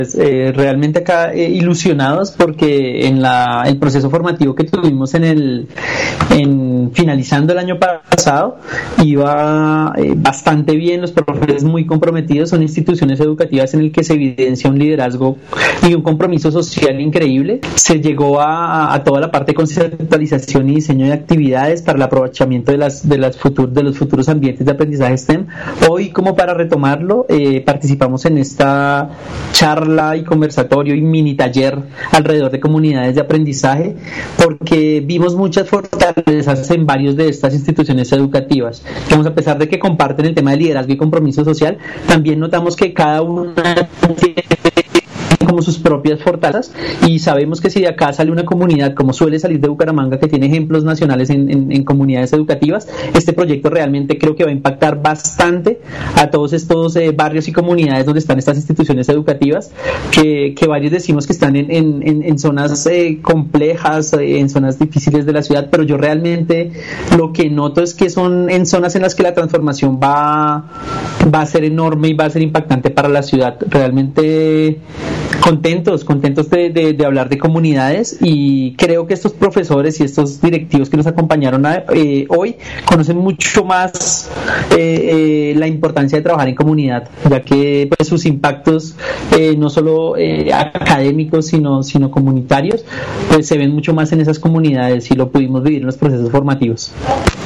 Realmente acá ilusionados porque en el proceso formativo que tuvimos en finalizando el año pasado iba bastante bien, los profesores muy comprometidos, son instituciones educativas en el que se evidencia un liderazgo y un compromiso social increíble. Se llegó a toda la parte de conceptualización y diseño de actividades para el aprovechamiento de los futuros ambientes de aprendizaje STEM. Hoy, como para retomarlo, participamos en esta charla y conversatorio y mini taller alrededor de comunidades de aprendizaje, porque vimos muchas fortalezas en varios de estas instituciones educativas. Digamos, a pesar de que comparten el tema de liderazgo y compromiso social, también notamos que cada una tiene como sus propias fortalezas, y sabemos que si de acá sale una comunidad, como suele salir de Bucaramanga, que tiene ejemplos nacionales en comunidades educativas, este proyecto realmente creo que va a impactar bastante a todos estos barrios y comunidades donde están estas instituciones educativas, que varios decimos que están en zonas complejas, en zonas difíciles de la ciudad, pero yo realmente lo que noto es que son en zonas en las que la transformación va a ser enorme y va a ser impactante para la ciudad. Realmente contentos de hablar de comunidades, y creo que estos profesores y estos directivos que nos acompañaron hoy conocen mucho más la importancia de trabajar en comunidad, ya que pues sus impactos no solo académicos sino comunitarios, pues se ven mucho más en esas comunidades, y lo pudimos vivir en los procesos formativos.